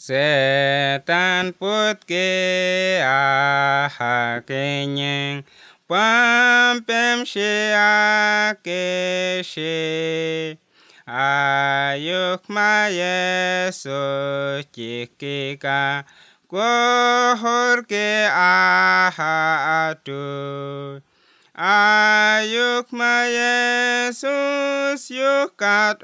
Setan put ke aha kenyeng pampem she ke she ayuk ma Yesus cikika kohor ke aha atu ayuk ma Yesus yukat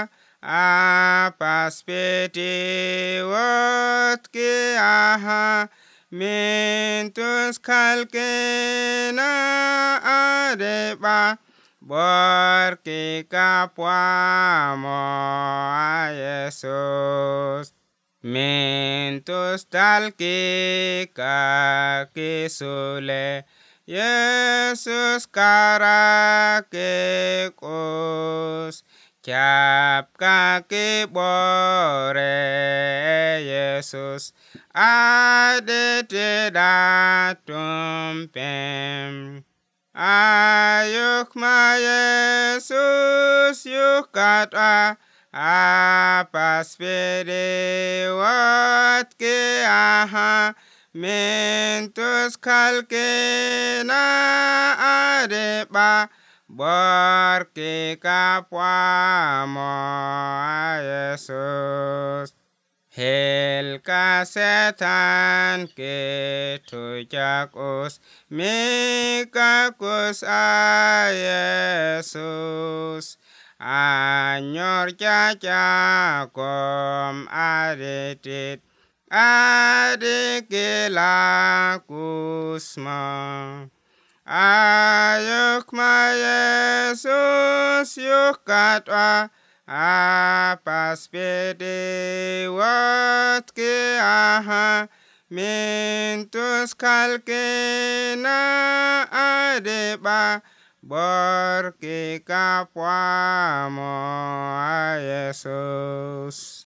apas peti wat ke aha mintus kalkena adeba bor ke kapwa mo Yesus mintus dalke ka kisule Yesus kara ke kus Cap kaki bore Yesus ade tidak tumpem ayuk ma Yesus yukat apas pede wat ke aha mintus kalkena adeba bor ke kapwa mo Yesus hel ka setan ke tujakus mikakus Yesus anyor caca kom adetit adikelakus ma ayuk ma Yesus yukat apas pede wat ke aha mintus kalkena adeba bor ke kapwa mo Yesus